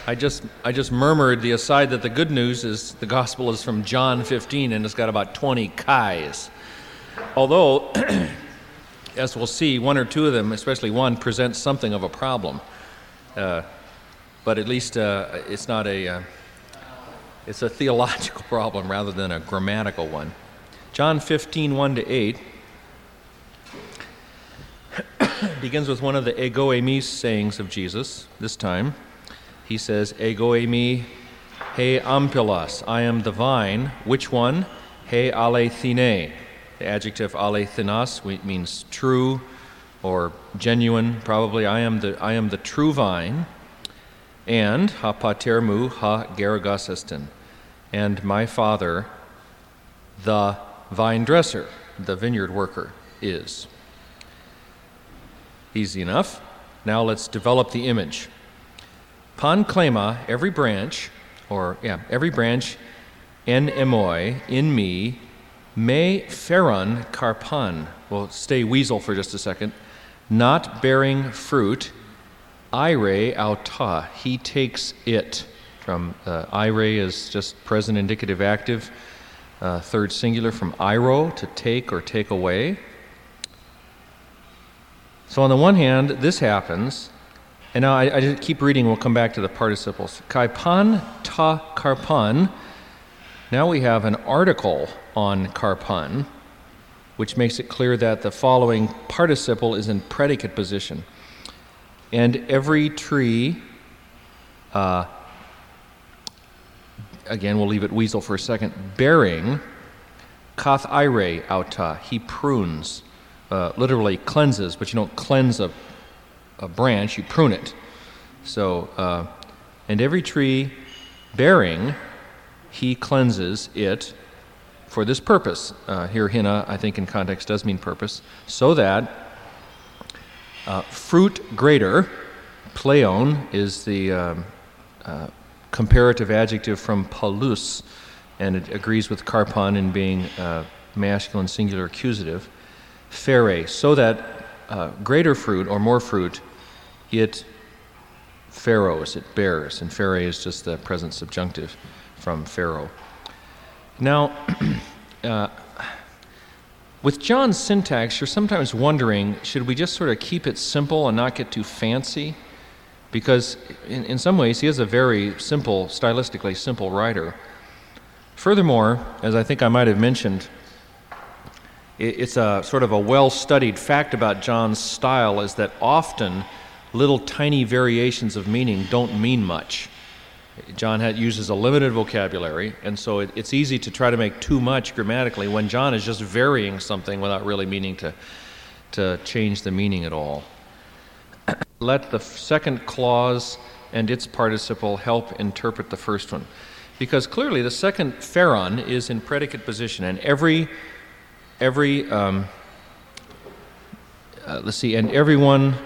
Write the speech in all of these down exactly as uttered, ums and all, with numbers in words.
I just I just murmured the aside that the good news is the gospel is from John fifteen and it's got about twenty kais. Although, as we'll see, one or two of them, especially one, presents something of a problem. Uh, but at least uh, it's not a uh, it's a theological problem rather than a grammatical one. John fifteen, one to eight begins with one of the ego eimi sayings of Jesus. This time, he says, ego eimi, he amphilos, I am the vine. Which one? He alethine. The adjective alethinos means true or genuine. Probably, I am the I am the true vine. And ha pater mu ha gergasestin, and my Father, the vine dresser, the vineyard worker, is. Easy enough. Now let's develop the image. Pan klema, every branch, or yeah, every branch, en emoi, in me, me pheron karpan. We'll stay weasel for just a second. Not bearing fruit, ire auta, he takes it. From uh, ire is just present indicative active, uh, third singular from iro, to take or take away. So on the one hand, this happens, and now I, I just keep reading, we'll come back to the participles. Kai pan ta karpan, now we have an article on karpan, which makes it clear that the following participle is in predicate position. And every tree, uh, again, we'll leave it weasel for a second, bearing, kath ire auta, he prunes. Uh, literally cleanses, but you don't cleanse a, a branch, you prune it. So, uh, and every tree bearing, he cleanses it for this purpose. Uh, here, hina, I think in context does mean purpose, so that uh, fruit greater, pleon, is the um, uh, comparative adjective from palus, and it agrees with karpan in being uh, masculine singular accusative. Fere, so that uh, greater fruit or more fruit, it pharos, it bears, and fere is just the present subjunctive from pharaoh. Now, uh, with John's syntax, you're sometimes wondering, should we just sort of keep it simple and not get too fancy? Because in, in some ways, he is a very simple, stylistically simple writer. Furthermore, as I think I might have mentioned, it's a sort of a well-studied fact about John's style is that often little tiny variations of meaning don't mean much. John had, uses a limited vocabulary, and so it, it's easy to try to make too much grammatically when John is just varying something without really meaning to, to change the meaning at all. Let the second clause and its participle help interpret the first one. Because clearly the second pheron is in predicate position, and every Every, um, uh, let's see, and everyone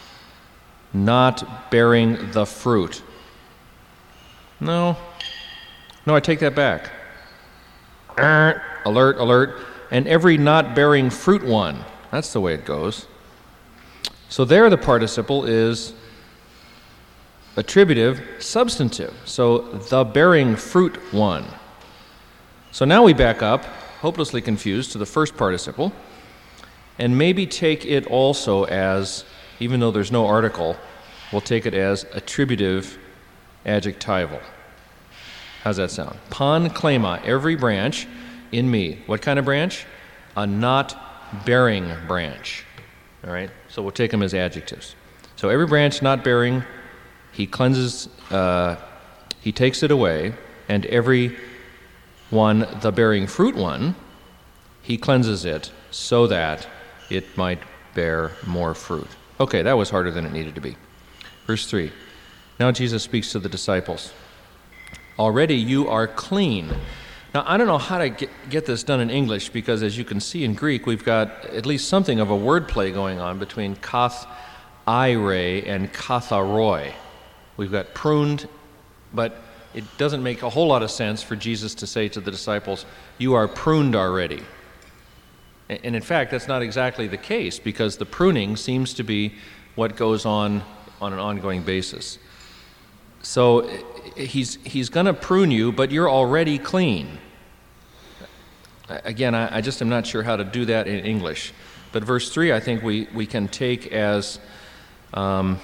not bearing the fruit. No, no, I take that back. Uh, alert, alert. And every not bearing fruit one. That's the way it goes. So there the participle is attributive, substantive. So the bearing fruit one. So now we back up, hopelessly confused, to the first participle, and maybe take it also as, even though there's no article, we'll take it as attributive adjectival. How's that sound? Pan klema, every branch in me. What kind of branch? A not bearing branch. All right, so we'll take them as adjectives. So every branch not bearing, he cleanses, uh, he takes it away, and every one, the bearing fruit one, he cleanses it so that it might bear more fruit. Okay, that was harder than it needed to be. Verse three. Now Jesus speaks to the disciples. Already you are clean. Now, I don't know how to get, get this done in English because, as you can see in Greek, we've got at least something of a wordplay going on between kath ire and katharoi. We've got pruned, but it doesn't make a whole lot of sense for Jesus to say to the disciples, you are pruned already. And in fact, that's not exactly the case, because the pruning seems to be what goes on on an ongoing basis. So he's he's going to prune you, but you're already clean. Again, I, I just am not sure how to do that in English. But verse three, I think we, we can take as um,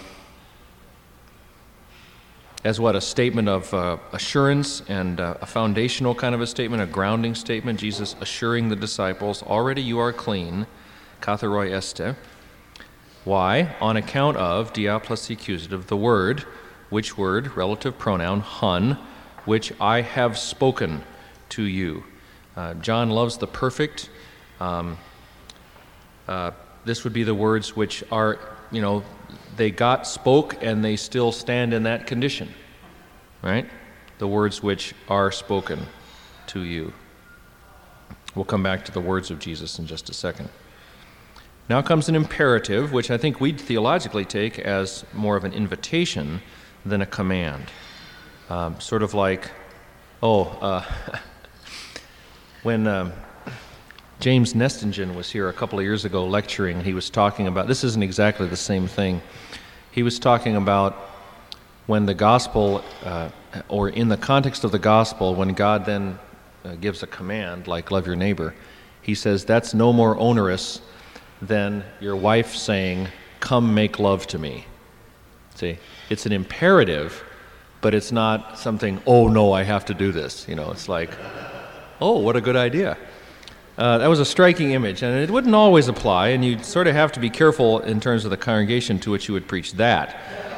as what, a statement of uh, assurance and uh, a foundational kind of a statement, a grounding statement. Jesus assuring the disciples, already you are clean, katharoi este. Why? On account of, dia plus the accusative, the word, which word, relative pronoun, hun, which I have spoken to you. Uh, John loves the perfect. Um, uh, this would be the words which are, you know, they got, spoke, and they still stand in that condition, right? The words which are spoken to you. We'll come back to the words of Jesus in just a second. Now comes an imperative, which I think we'd theologically take as more of an invitation than a command. Um, sort of like, oh, uh, when um, James Nestingen was here a couple of years ago lecturing, he was talking about, this isn't exactly the same thing. He was talking about when the gospel, uh, or in the context of the gospel, when God then uh, gives a command, like love your neighbor, he says that's no more onerous than your wife saying, come make love to me. See, it's an imperative, but it's not something, oh no, I have to do this. You know, it's like, oh, what a good idea. Uh, that was a striking image, and it wouldn't always apply, and you'd sort of have to be careful in terms of the congregation to which you would preach that.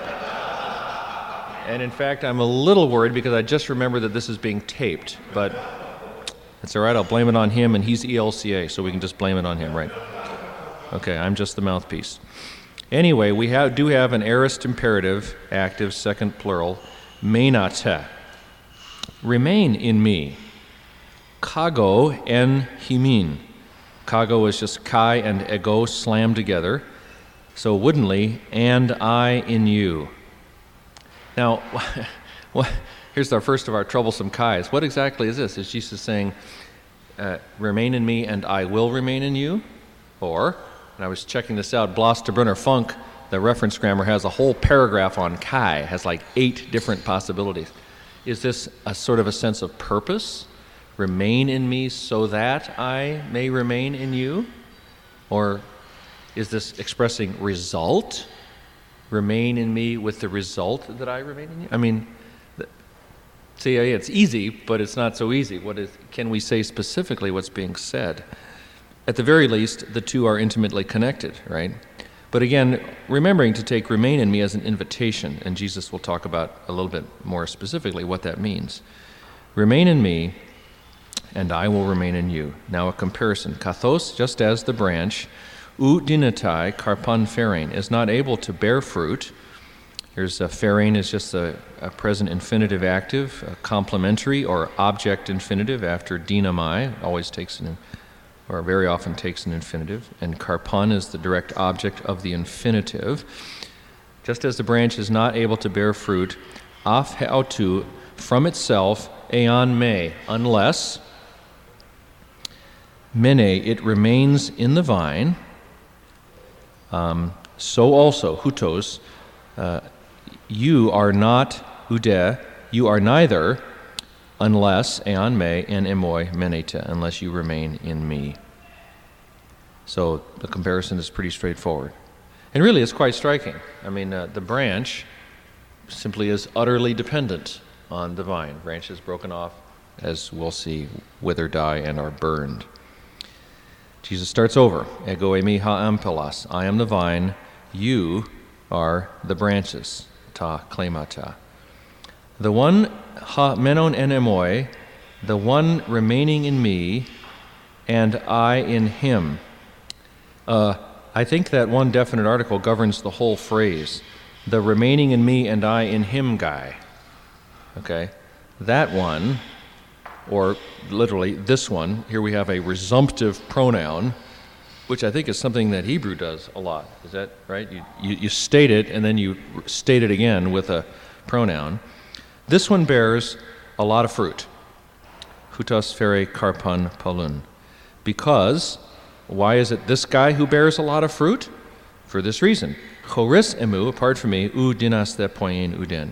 And in fact, I'm a little worried because I just remembered that this is being taped, but it's all right, I'll blame it on him, and he's E L C A, so we can just blame it on him, right? Okay, I'm just the mouthpiece. Anyway, we have, do have an aorist imperative, active, second plural, menate. Remain in me. Kago en himin. Kago is just kai and ego slammed together. So woodenly, and I in you. Now, here's our first of our troublesome kais. What exactly is this? Is Jesus saying, uh, remain in me and I will remain in you? Or, and I was checking this out, Blas de Brunner Funk, the reference grammar, has a whole paragraph on kai, has like eight different possibilities. Is this a sort of a sense of purpose? Remain in me so that I may remain in you? Or is this expressing result? Remain in me with the result that I remain in you? I mean, the, see, it's easy, but it's not so easy. What is? Can we say specifically what's being said? At the very least, the two are intimately connected, right? But again, remembering to take remain in me as an invitation, and Jesus will talk about a little bit more specifically what that means. Remain in me, and I will remain in you. Now a comparison. Kathos, just as the branch, ou dinatai karpan pherein, is not able to bear fruit. Here's a pherein is just a, a present infinitive active, a complementary or object infinitive after dinamai, always takes an, or very often takes an infinitive, and karpan is the direct object of the infinitive. Just as the branch is not able to bear fruit, af heautu, from itself, eon me, unless mene, it remains in the vine, um, so also, hutos, uh, you are not ude, you are neither, unless, eon me, en emoi menete, unless you remain in me. So the comparison is pretty straightforward. And really it's quite striking. I mean, uh, the branch simply is utterly dependent on the vine. Branches broken off, as we'll see, wither, die, and are burned. Jesus starts over. Ego emi ha ampelas. I am the vine. You are the branches. Ta klemata. The one ha menon en emoi, the one remaining in me, and I in him. Uh, I think that one definite article governs the whole phrase. The remaining in me and I in him guy. Okay? That one, or literally this one, here we have a resumptive pronoun, which I think is something that Hebrew does a lot. Is that right? You, you, you state it and then you state it again with a pronoun. This one bears a lot of fruit. Hutas fere karpan palun. Because, why is it this guy who bears a lot of fruit? For this reason. Choris emu, apart from me, u dinas de poien uden.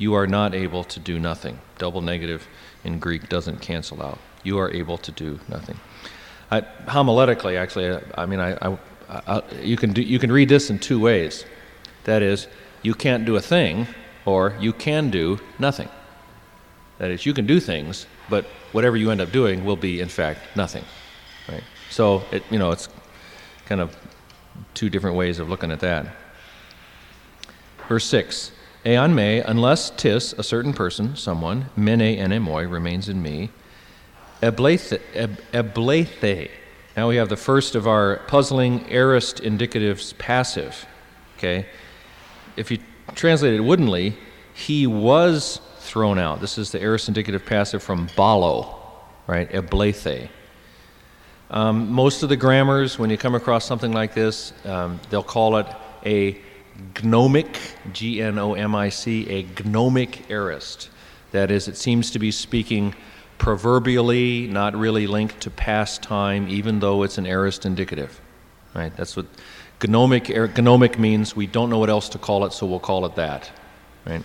you are not able to do nothing. Double negative in Greek doesn't cancel out. You are able to do nothing. I, homiletically, actually, I, I mean, I, I, I, you can do, you can read this in two ways. That is, you can't do a thing, or you can do nothing. That is, you can do things, but whatever you end up doing will be, in fact, nothing. Right? So, it, you know, it's kind of two different ways of looking at that. Verse six, Ean me, unless tis a certain person, someone, mene enemoi, remains in me, eblethe, eb, eblethe. Now we have the first of our puzzling aorist indicatives passive. Okay? If you translate it woodenly, he was thrown out. This is the aorist indicative passive from balo, right? Eblethe. Um, most of the grammars, when you come across something like this, um, they'll call it a gnomic, G N O M I C, a gnomic aorist. That is, it seems to be speaking proverbially, not really linked to past time, even though it's an aorist indicative. Right? That's what gnomic, gnomic means. We don't know what else to call it, so we'll call it that. Right?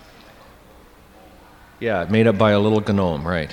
Yeah, made up by a little gnome, right.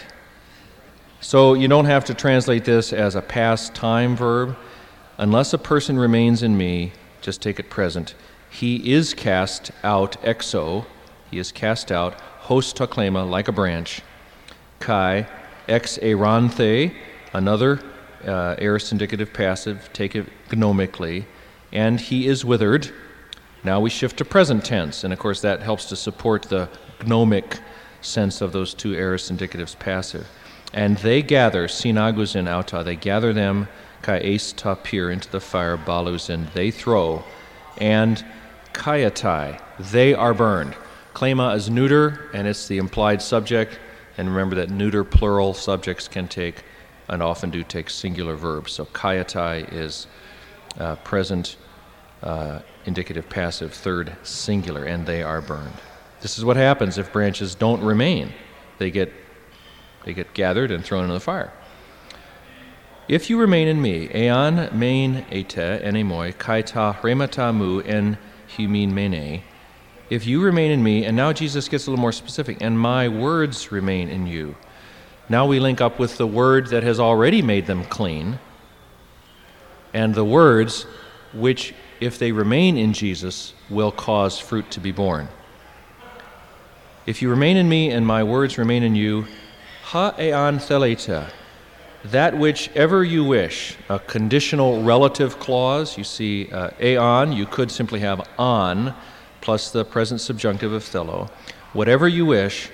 So you don't have to translate this as a past time verb. Unless a person remains in me, just take it present, he is cast out, exo, he is cast out, hos taklema, like a branch, kai, ex eranthe, another uh, aorist indicative passive, take it gnomically, and he is withered. Now we shift to present tense, and of course that helps to support the gnomic sense of those two aorist indicatives passive. And they gather, sinaguzin auta, they gather them, kai eis tapir, into the fire, baluzin, they throw, and kayatai, they are burned. Klema is neuter, and it's the implied subject, and remember that neuter plural subjects can take, and often do take, singular verbs. So kayatai is uh, present uh, indicative passive, third singular, and they are burned. This is what happens if branches don't remain. They get they get gathered and thrown into the fire. If you remain in me, ean mein ete enemoi kaita remata mu en humin mene. If you remain in me, and now Jesus gets a little more specific, and my words remain in you. Now we link up with the word that has already made them clean, and the words which, if they remain in Jesus, will cause fruit to be born. If you remain in me and my words remain in you, ha ean theleta, that which ever you wish, a conditional relative clause. You see, uh, eon, you could simply have on, plus the present subjunctive of thelo. Whatever you wish,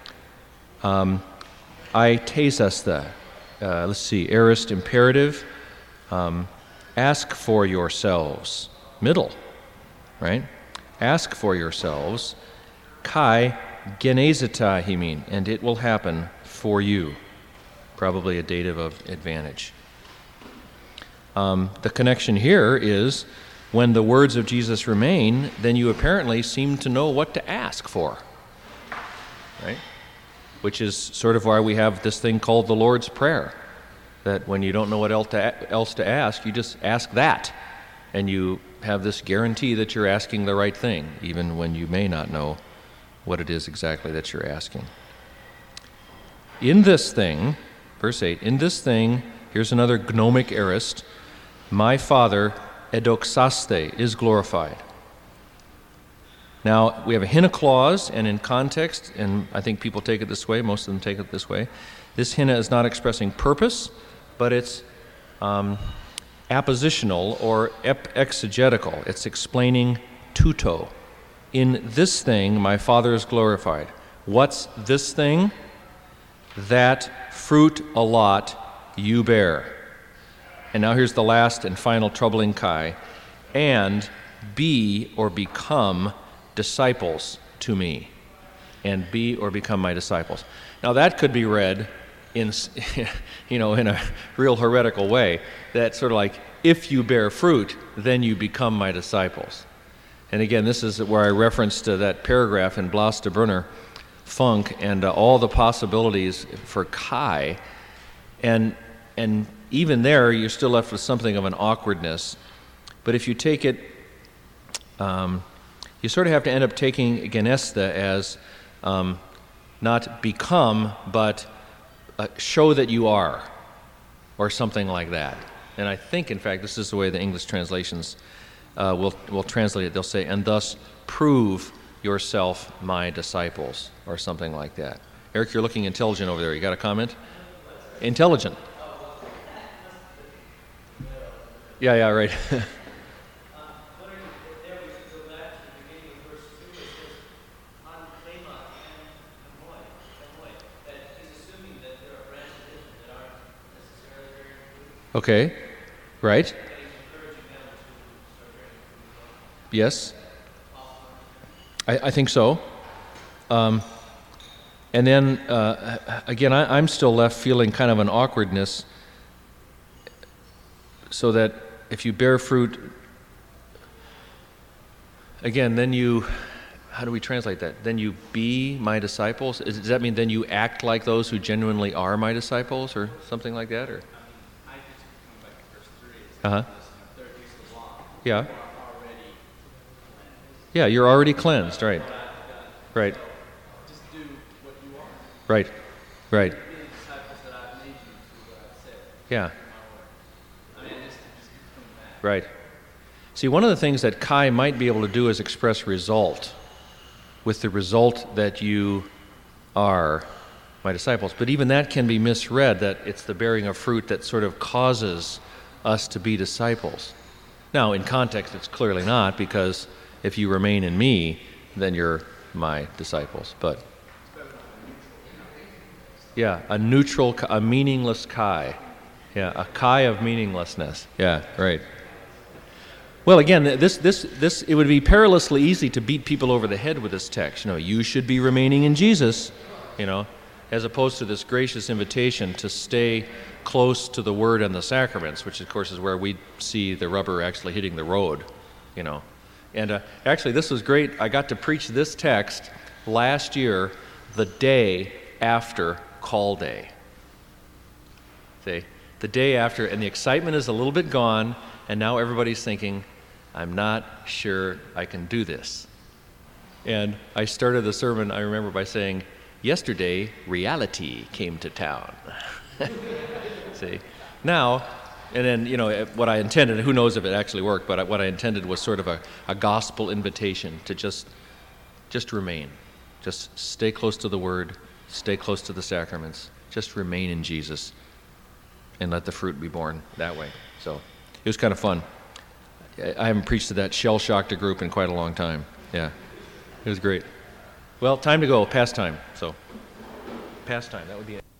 um, I tesasta. Uh, let's see, aorist imperative, um, ask for yourselves. Middle, right? Ask for yourselves. Kai genezita, he mean, and it will happen for you. Probably a dative of advantage. Um, the connection here is when the words of Jesus remain, then you apparently seem to know what to ask for, right? Which is sort of why we have this thing called the Lord's Prayer, that when you don't know what else to, else to ask, you just ask that, and you have this guarantee that you're asking the right thing, even when you may not know what it is exactly that you're asking. In this thing, verse eight, in this thing, here's another gnomic aorist, my Father, edoxaste, is glorified. Now, we have a hina clause, and in context, and I think people take it this way, most of them take it this way, this hina is not expressing purpose, but it's um, appositional or ep- exegetical. It's explaining tuto. In this thing, my Father is glorified. What's this thing? That fruit a lot you bear. And now here's the last and final troubling kai. And be or become disciples to me. And be or become my disciples. Now that could be read in, you know, in a real heretical way. That's sort of like, if you bear fruit, then you become my disciples. And again, this is where I referenced uh, that paragraph in Blas de Brunner, Funk, and uh, all the possibilities for kai. And and even there, you're still left with something of an awkwardness. But if you take it, um, You sort of have to end up taking genesta as um, not become, but uh, show that you are, or something like that. And I think, in fact, this is the way the English translations uh, will, will translate it. They'll say, and thus prove yourself my disciples, or something like that. Eric, you're looking intelligent over there. You got a comment? Intelligent. Yeah, yeah, right. Okay, right. Yes, I, I think so. Um, and then, uh, again, I, I'm still left feeling kind of an awkwardness, so that if you bear fruit, again, then you, how do we translate that? Then you be my disciples? Is, does that mean then you act like those who genuinely are my disciples, or something like that? Or Uh-huh. Yeah. Yeah, you're already cleansed, right. Right. Right. Right. Yeah. Right. See, one of the things that Kai might be able to do is express result, with the result that you are my disciples. But even that can be misread, that it's the bearing of fruit that sort of causes us to be disciples. Now, in context, it's clearly not, because if you remain in me, then you're my disciples. But yeah, a neutral, a meaningless Kai. Yeah, a Kai of meaninglessness. Yeah, right. Well, again, this, this, this, it would be perilously easy to beat people over the head with this text. You know, you should be remaining in Jesus, you know, as opposed to this gracious invitation to stay close to the Word and the sacraments, which of course is where we see the rubber actually hitting the road, you know. And uh, actually, this was great. I got to preach this text last year, the day after Call Day. See, the day after, and the excitement is a little bit gone, and now everybody's thinking, I'm not sure I can do this. And I started the sermon, I remember, by saying, yesterday, reality came to town. See, now, and then, you know, what I intended, who knows if it actually worked, but what I intended was sort of a, a gospel invitation to just, just remain. Just stay close to the Word, stay close to the sacraments, just remain in Jesus, and let the fruit be born that way. So it was kind of fun. I haven't preached to that shell-shocked group in quite a long time. Yeah, it was great. Well, time to go, past time. So, past time, that would be it.